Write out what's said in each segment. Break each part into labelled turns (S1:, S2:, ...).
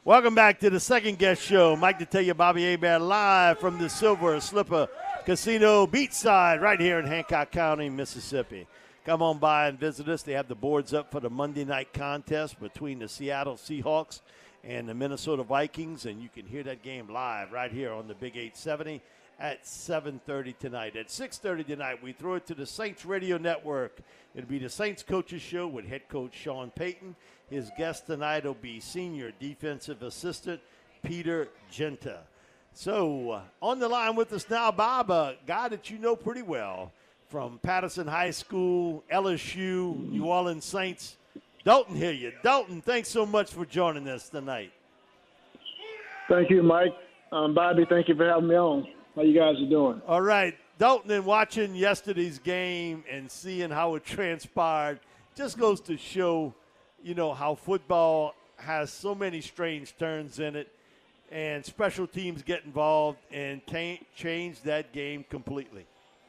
S1: Welcome back to the second guest show. Mike to tell you, Bobby Hebert live from the Silver Slipper Casino beachside right here in Hancock County, Mississippi. Come on by and visit us. They have the boards up for the Monday night contest between the Seattle Seahawks and the Minnesota Vikings, and you can hear that game live right here on the Big 870 at 7:30 tonight. At 6:30 tonight, we throw it to the Saints Radio Network. It'll be the Saints Coaches Show with head coach Sean Payton. His guest tonight will be senior defensive assistant Peter Genta. So on the line with us now, Bob, a guy that you know pretty well from Patterson High School, LSU, New Orleans Saints, Dalton Hilliard. Dalton, thanks so much for joining us tonight.
S2: Thank you, Mike. Bobby, thank you for having me on. How you guys are doing?
S1: All right. Dalton, in watching yesterday's game and seeing how it transpired, just goes to show, you know, how football has so many strange turns in it, and special teams get involved and change that game completely.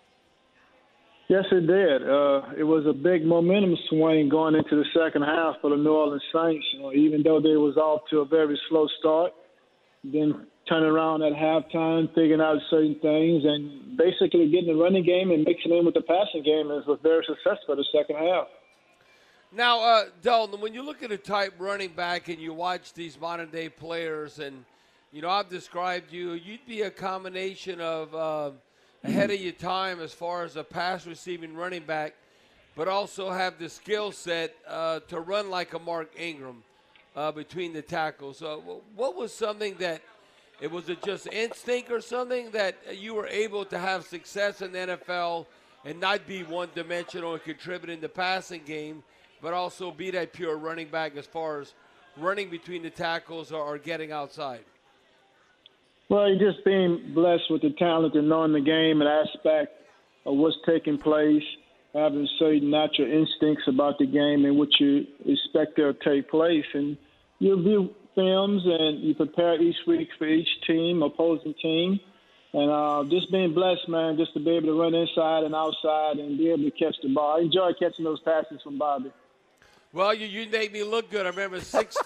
S2: Yes, it did. It was a big momentum swing going into the second half for the New Orleans Saints. You know, even though they was off to a very slow start, then turning around at halftime, figuring out certain things, and basically getting the running game and mixing in with the passing game was very successful the second half.
S3: Now, Dalton, when you look at a type running back and you watch these modern-day players, and, you know, I've described you, you'd be a combination of ahead of your time as far as a pass-receiving running back, but also have the skill set to run like a Mark Ingram between the tackles. What was something that, was it just instinct or something that you were able to have success in the NFL and not be one-dimensional and contribute in the passing game, but also be that pure running back as far as running between the tackles or getting outside?
S2: Well, you're just being blessed with the talent and knowing the game and aspect of what's taking place, having certain natural instincts about the game and what you expect to take place. And you view films and you prepare each week for each team, opposing team. And just being blessed, man, just to be able to run inside and outside and be able to catch the ball. I enjoy catching those passes from Bobby.
S3: Well, you made me look good. I remember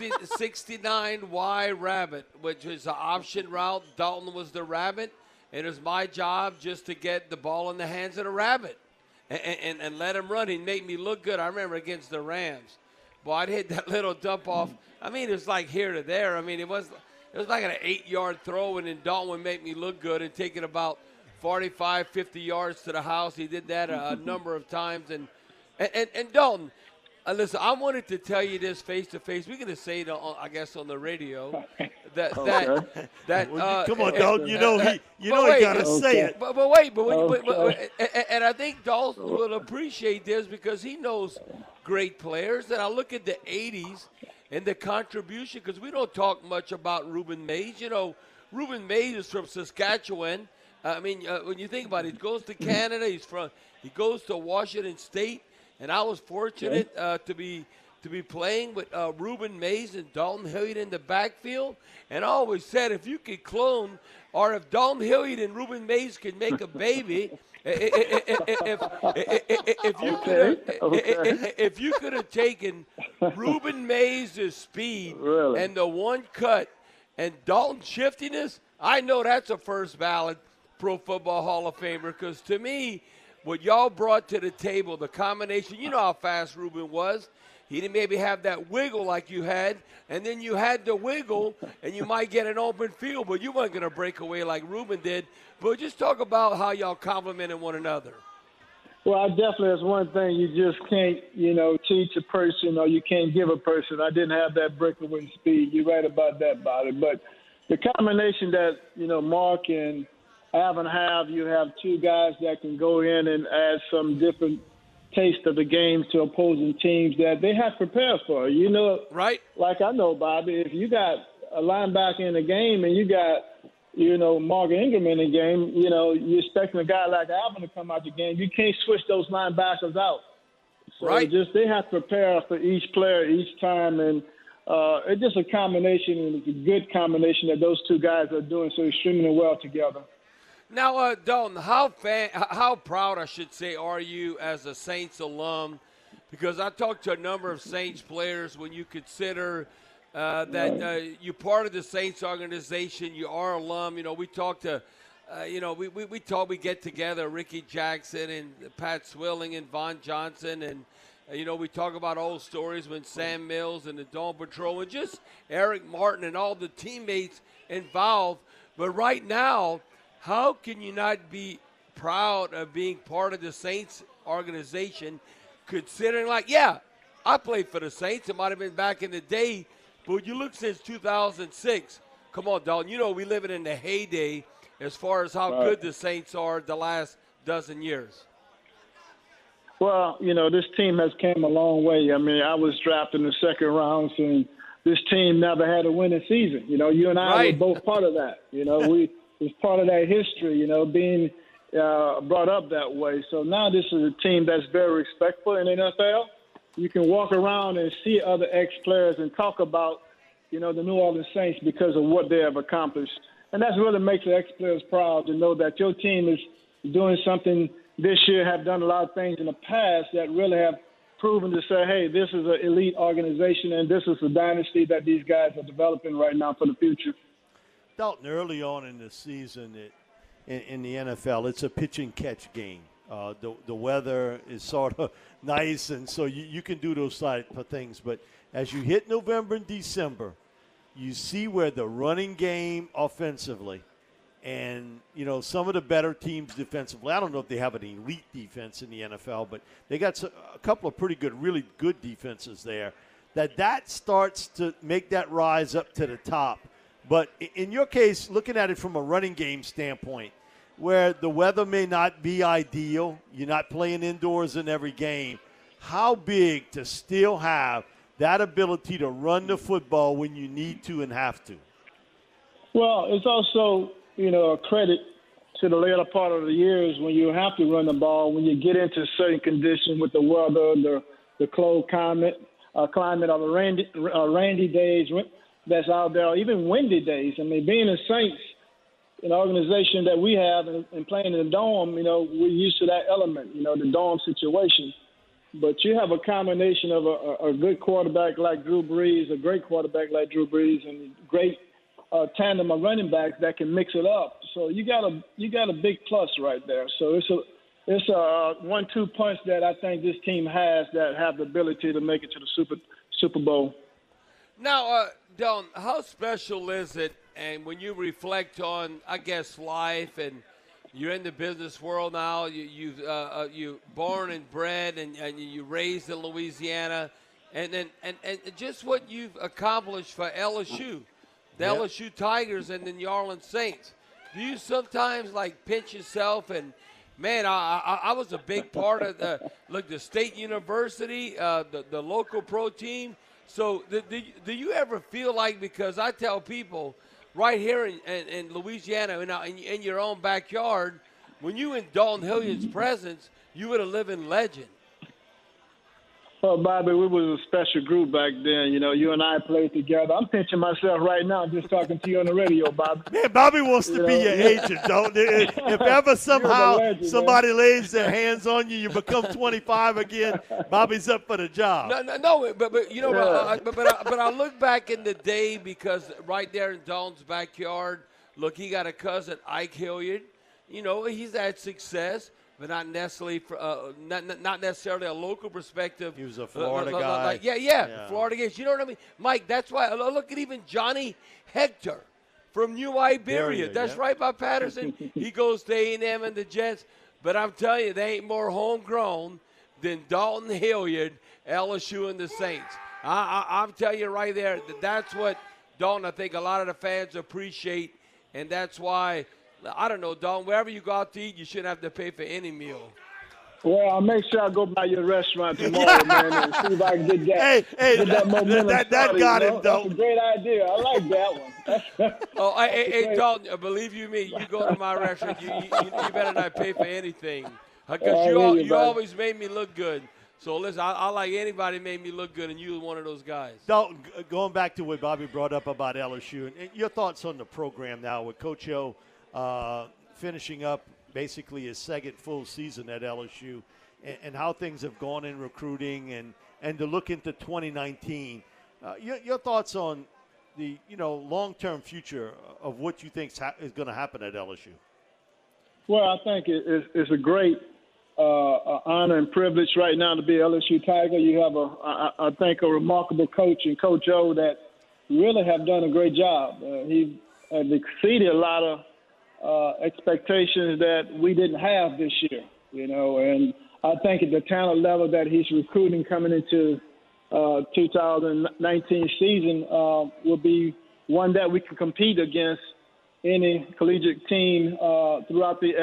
S3: 69 Y Rabbit, which was an option route. Dalton was the rabbit, and it was my job just to get the ball in the hands of the rabbit and let him run. He made me look good. I remember against the Rams. Boy, I'd hit that little dump off. I mean, it was like here to there. I mean, it was like an 8-yard throw, and then Dalton would make me look good and take it about 45, 50 yards to the house. He did that a number of times. And Dalton, listen, I wanted to tell you this face to face. We're going to say it, I guess, on the radio. That
S1: come on, Dalton. You know he got to say it.
S3: But wait, and I think Dalton will appreciate this because he knows great players. And I look at the '80s and the contribution, because we don't talk much about Ruben Mays. You know, Ruben Mays is from Saskatchewan. I mean, when you think about it, he goes to Canada. He goes to Washington State. And I was fortunate to be playing with Ruben Mays and Dalton Hilliard in the backfield. And I always said, if you could clone, or if Dalton Hilliard and Ruben Mays could make a baby, if you could have taken Ruben Mays' speed and the one cut and Dalton's shiftiness, I know that's a first ballot Pro Football Hall of Famer. Because to me, what y'all brought to the table, the combination, you know how fast Ruben was. He didn't maybe have that wiggle like you had, and then you had the wiggle, and you might get an open field, but you weren't going to break away like Ruben did. But just talk about how y'all complimented one another.
S2: Well, I definitely, that's one thing you just can't, teach a person or you can't give a person. I didn't have that breakaway speed. You're right about that, Bobby. But the combination that, Mark and Alvin have, you have two guys that can go in and add some different taste of the game to opposing teams that they have prepared for.
S3: Right?
S2: Like I know, Bobby, if you got a linebacker in the game and you got, Mark Ingram in the game, you're expecting a guy like Alvin to come out the game. You can't switch those linebackers out. So
S3: right.
S2: They have to prepare for each player each time. And it's just a combination, and it's a good combination that those two guys are doing so extremely well together.
S3: Now, Dalton, how proud, I should say, are you as a Saints alum? Because I talked to a number of Saints players when you consider that you're part of the Saints organization. You are alum. We talk to, we get together, Ricky Jackson and Pat Swilling and Von Johnson, and we talk about old stories when Sam Mills and the Dawn Patrol and just Eric Martin and all the teammates involved. But right now, how can you not be proud of being part of the Saints organization, considering I played for the Saints. It might have been back in the day, but you look since 2006. Come on, Dalton. We living in the heyday as far as how good the Saints are the last dozen years.
S2: Well, this team has came a long way. I mean, I was drafted in the second round, and this team never had a winning season. You and I were both part of that. We was part of that history, being brought up that way. So now this is a team that's very respectful in the NFL. You can walk around and see other ex-players and talk about, the New Orleans Saints because of what they have accomplished. And that really makes the ex-players proud to know that your team is doing something this year, have done a lot of things in the past that really have proven to say, hey, this is an elite organization and this is a dynasty that these guys are developing right now for the future.
S1: Dalton, early on in the season in the NFL, it's a pitch and catch game. The weather is sort of nice, and so you can do those type of things. But as you hit November and December, you see where the running game offensively and, some of the better teams defensively. I don't know if they have an elite defense in the NFL, but they got a couple of pretty good, really good defenses there. That starts to make that rise up to the top. But in your case, looking at it from a running game standpoint, where the weather may not be ideal, you're not playing indoors in every game, how big to still have that ability to run the football when you need to and have to? Well,
S2: it's also, a credit to the later part of the years when you have to run the ball, when you get into certain conditions with the weather, the cold climate of the rainy days that's out there, even windy days. I mean, being a Saints, an organization that we have and playing in the Dome, we're used to that element, the Dome situation. But you have a combination of a good quarterback like Drew Brees, a great quarterback like Drew Brees, and great tandem of running backs that can mix it up. So you got a big plus right there. So it's a 1-2 punch that I think this team has that have the ability to make it to the Super Bowl.
S3: Now, Don, how special is it? And when you reflect on, I guess, life, and you're in the business world now, you born and bred, and you raised in Louisiana, and just what you've accomplished for LSU, the LSU Tigers, and the New Orleans Saints. Do you sometimes pinch yourself and, man, I was a big part of the state university, the local pro team. So do you ever feel like, because I tell people right here in Louisiana, in your own backyard, when you in Dalton Hilliard's presence, you were a living legend.
S2: Well, Bobby, we was a special group back then. You and I played together. I'm pinching myself right now just talking to you on the radio, Bobby.
S1: Man, Bobby wants to be your agent, don't it? If ever somehow somebody lays their hands on you, you become 25 again, Bobby's up for the job.
S3: No, but but I look back in the day, because right there in Dalton's backyard, look, he got a cousin, Ike Hilliard. He's had success, but not necessarily not necessarily a local perspective.
S1: He was a Florida guy.
S3: Florida guys. You know what I mean, Mike? That's why. Look at even Johnny Hector from New Iberia. That's right by Patterson. He goes to A&M and the Jets. But I'm telling you, they ain't more homegrown than Dalton Hilliard, LSU, and the Saints. I'm telling you right there, that's what Dalton, I think a lot of the fans appreciate, and that's why. I don't know, Dalton, wherever you go out to eat, you shouldn't have to pay for any meal.
S2: Well, I'll make sure I go by your restaurant tomorrow, man, and see if I can get that.
S1: Get that momentum
S2: that
S1: got it, though.
S2: That's a great idea. I like that one.
S3: Hey, Dalton, believe you me, you go to my restaurant, you better not pay for anything, because you always made me look good. So, listen, I like anybody made me look good, and you were one of those guys.
S1: Dalton, going back to what Bobby brought up about LSU, and your thoughts on the program now with Coach O finishing up basically his second full season at LSU, and how things have gone in recruiting, and to look into 2019. Your thoughts on the long-term future of what you think is going to happen at LSU?
S2: Well, I think it's a great honor and privilege right now to be LSU Tiger. You have I think a remarkable coach in Coach O that really have done a great job. He has exceeded a lot of expectations that we didn't have this year, and I think at the talent level that he's recruiting coming into 2019 season will be one that we can compete against any collegiate team throughout the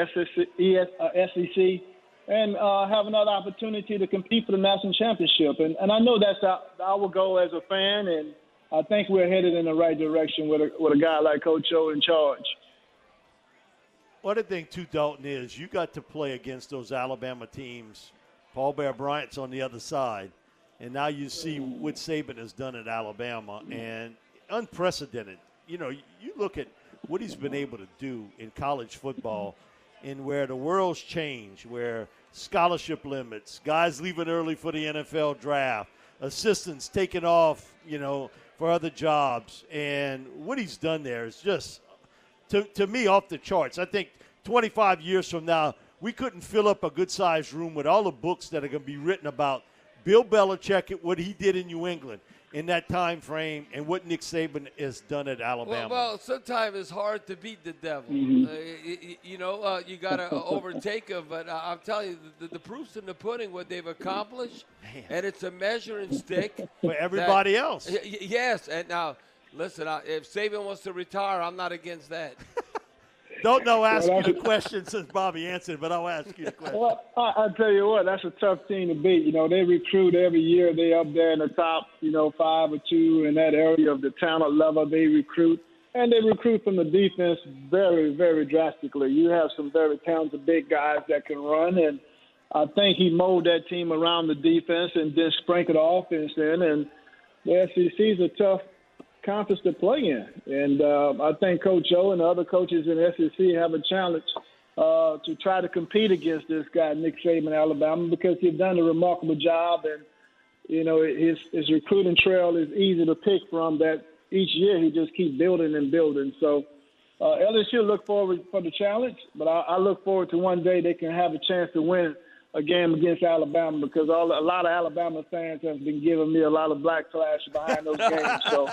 S2: SEC and have another opportunity to compete for the national championship. And I know that's our goal as a fan, and I think we're headed in the right direction with a guy like Coach O in charge.
S1: One of the things, too, Dalton, is you got to play against those Alabama teams. Paul Bear Bryant's on the other side. And now you see what Saban has done at Alabama, and unprecedented. You look at what he's been able to do in college football and where the world's changed, where scholarship limits, guys leaving early for the NFL draft, assistants taking off, for other jobs. And what he's done there is just, to me, off the charts. I think 25 years from now, we couldn't fill up a good-sized room with all the books that are going to be written about Bill Belichick, what he did in New England in that time frame, and what Nick Saban has done at Alabama.
S3: Well, sometimes it's hard to beat the devil.
S2: Mm-hmm.
S3: You got to overtake him. But I'm telling you, the proof's in the pudding, what they've accomplished.
S1: Man.
S3: And it's a measuring stick.
S1: For everybody else.
S3: Yes. And now, listen, if Saban wants to retire, I'm not against that.
S1: Don't ask you the question since Bobby answered, but I'll ask you the question.
S2: Well, I'll tell you what, that's a tough team to beat. They recruit every year. They're up there in the top, 5 or 2 in that area of the talent level they recruit. And they recruit from the defense very, very drastically. You have some very talented big guys that can run, and I think he molded that team around the defense and then sprinkled the offense in. And the SEC is a tough conference to play in. And I think Coach O and the other coaches in the SEC have a challenge to try to compete against this guy, Nick Saban, Alabama, because he's done a remarkable job. And, his recruiting trail is easy to pick from that each year he just keeps building and building. So LSU look forward for the challenge, but I look forward to one day they can have a chance to win a game against Alabama, because a lot of Alabama fans have been giving me a lot of black flash behind those games. So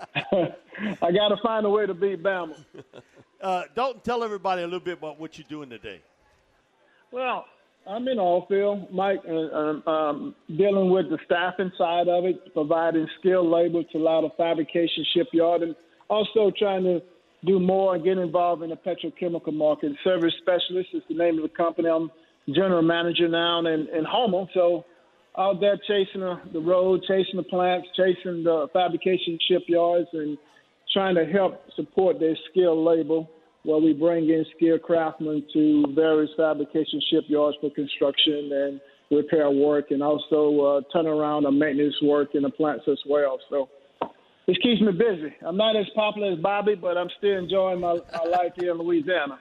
S2: I got to find a way to beat Bama.
S1: Dalton, tell everybody a little bit about what you're doing today.
S2: Well, I'm in Allfield, Mike, dealing with the staffing side of it, providing skilled labor to a lot of fabrication shipyard, and also trying to do more and get involved in the petrochemical market. Service Specialist is the name of the company. I'm general manager now in Homer. So out there chasing the road, chasing the plants, chasing the fabrication shipyards, and trying to help support their skilled labor while we bring in skilled craftsmen to various fabrication shipyards for construction and repair work, and also turnaround and maintenance work in the plants as well. So this keeps me busy. I'm not as popular as Bobby, but I'm still enjoying my life here in Louisiana.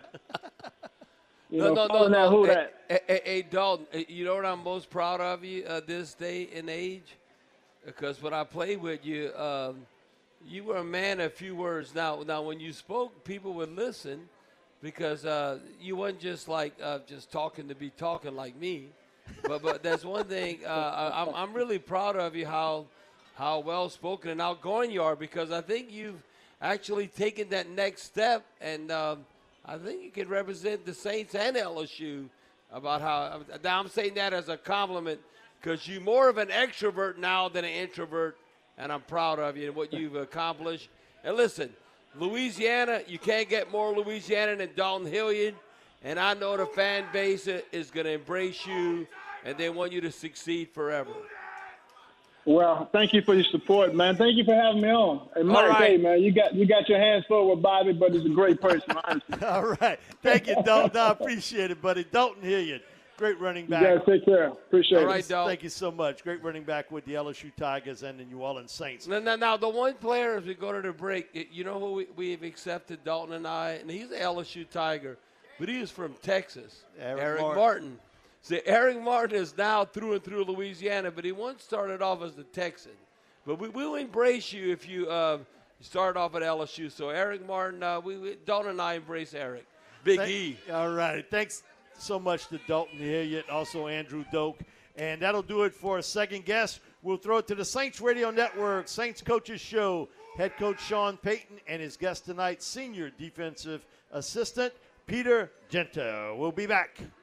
S3: No. Hey, Dalton, you know what I'm most proud of you this day and age? Because when I played with you, you were a man of few words. Now, when you spoke, people would listen, because you wasn't just like just talking to be talking like me. But there's one thing I'm really proud of you, how well spoken and outgoing you are, because I think you've actually taken that next step, and I think you can represent the Saints and LSU about how. Now I'm saying that as a compliment, because you're more of an extrovert now than an introvert, and I'm proud of you and what you've accomplished. And listen, Louisiana, you can't get more Louisiana than Dalton Hilliard, and I know the fan base is going to embrace you, and they want you to succeed forever.
S2: Well, thank you for your support, man. Thank you for having me on. And Mike,
S3: right.
S2: Hey, man, you got your hands full with Bobby, but he's a great person, honestly.
S1: All right. Thank you, Dalton. I appreciate it, buddy. Dalton Hilliard, great running back.
S2: You guys take care. Appreciate
S3: All right,
S2: it.
S3: Dalton.
S1: Thank you so much. Great running back with the LSU Tigers and the New Orleans Saints.
S3: Now, the one player, as we go to the break, you know who we've accepted, Dalton and I, and he's an LSU Tiger, but he is from Texas, Eric Martin. See, Eric Martin is now through and through Louisiana, but he once started off as a Texan. But we will embrace you if you start off at LSU. So Eric Martin, Dalton and I embrace Eric. Big E.
S1: All right. Thanks so much to Dalton Hilliard, also Andrew Doak. And that'll do it for a second guest. We'll throw it to the Saints Radio Network, Saints Coaches Show. Head coach Sean Payton and his guest tonight, senior defensive assistant Peter Gento. We'll be back.